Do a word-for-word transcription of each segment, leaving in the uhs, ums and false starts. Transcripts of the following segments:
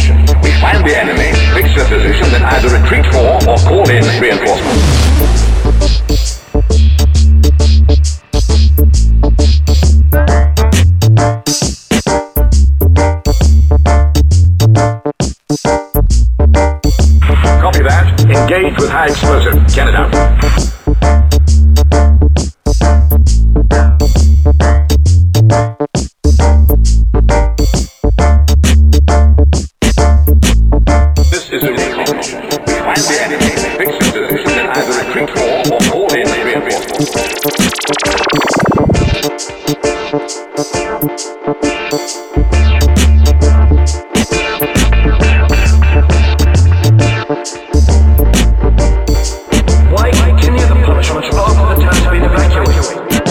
mission. We find the enemy, fix their position, then either retreat for or call in reinforcements. Copy that. Engage with high explosive. Get it out. This is a recon mission. We find the enemy, fix his position, then either retreat for or call in reinforcements. Why continue the punishment after the town has been evacuated?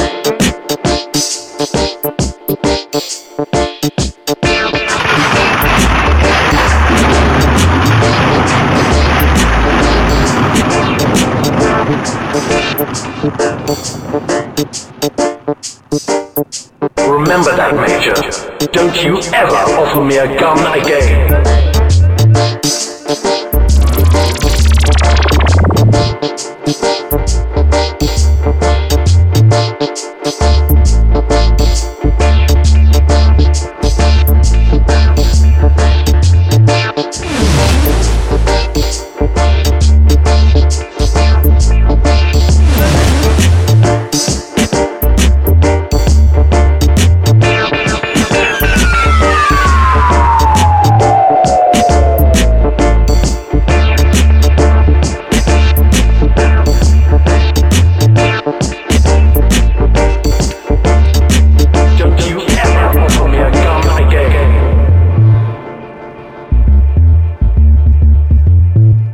Remember that, Major. Don't you ever offer me a gun again.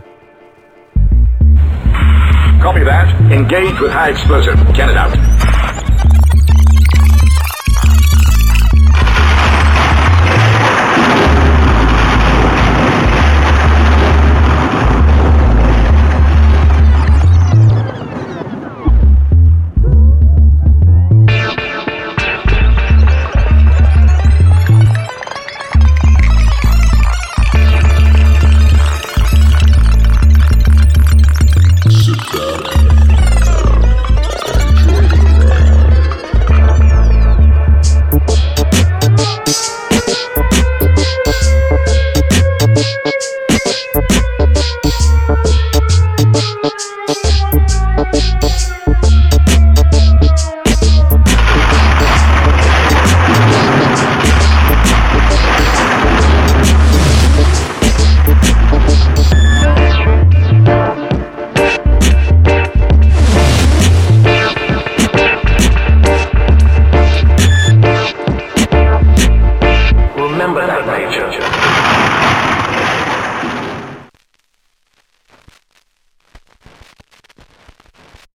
Copy that. Engage with high explosive. Get it out.